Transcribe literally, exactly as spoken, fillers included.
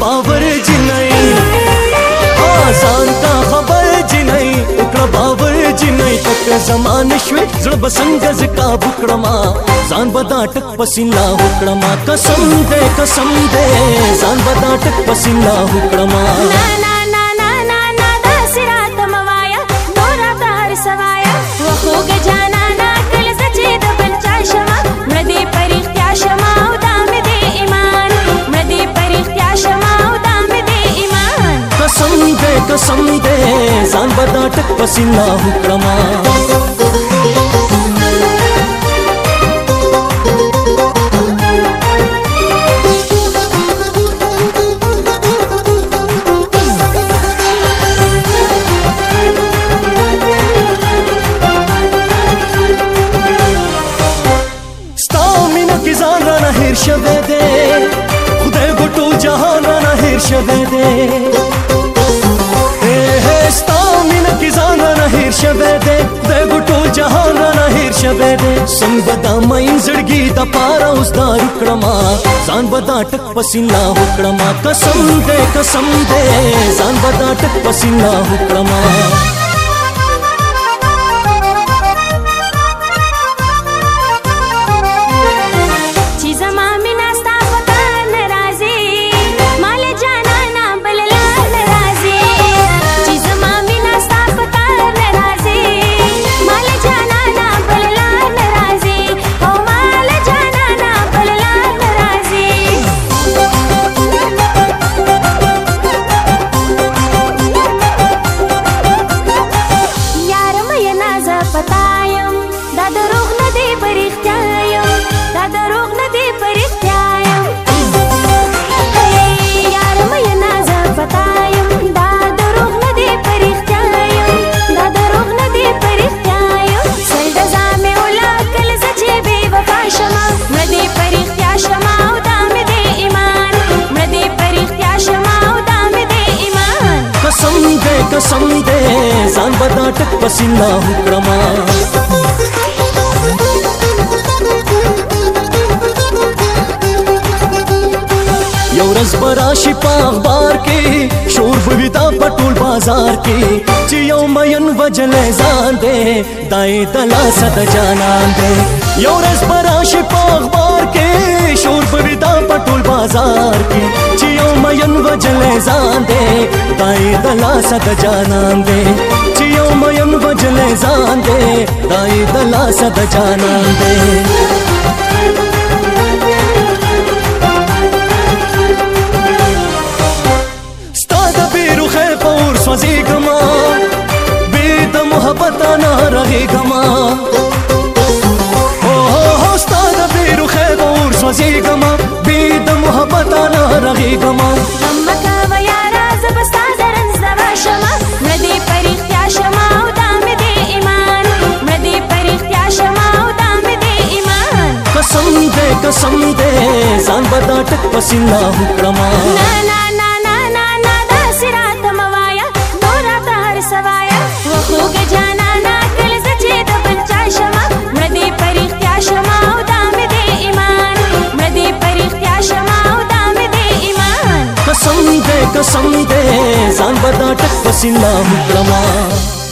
باور جنۍ ځان ته خبر جنۍ وکړه باور جنۍ تک زمان شوې زړه به څنګه زه کابو کړمه ځان به دا ټک پسینه وکړمه قسم دی قسم دی ځان به دا ټک پسینه وکړمه قسم دے ځان به دا ټک پسینه وکړمه ستا مینه کې ځان رانه هېر شوی دی خدای خو ټول جهان رانه هېر شوی دی ستا مینه کې ځان رانه هېر شوی دی خدای خو ټول جهان رانه هېر شوی دی څنګه به دا مین زړګي دپاره اوس دارو کړمه ځان به دا ټک پسینه وکړمه قسم دی قسم دی ځان به دا ټک پسینه وکړمه قسم دے ځان به دا ټک پسینه وکړمه یو ورځ به راشي په اخبار کې شور به وي دا په ټول بازار کې چې یو مین وجلی ځان دی دا یې د لاسه د جانان دی یو ورځ به راشي په اخبار کې شور به وي دا په ټول بازار کې چې یو مین وجلی ځان دی دا یې د لاسه د جانان دی چې یو مین وجلی ځان دی دا یې د لاسه د جانان دی سوځېږمه بې د محبته نه رغېږمه ستا د بې روخۍ به اور سوځېږمه بې د محبته نه رغېږمه غم مه کوه یاره زه به ستا د رنځ دوا شمه مړه دې په رښتیا شمه او دا مې دې ایمان مړه دې په رښتیا شمه او دا مې دې ایمان قسم دی قسم دی ځان به دا ټک پسینه وکړمه خوږه جانانه کله زه چې د بل چا شمه مړه دې په رښتیا شمه او دا مې دې ایمان مړه دې په رښتیا شمه او دا مې دې ایمان قسم دی قسم دی ځان به دا ټک پسینه وکړمه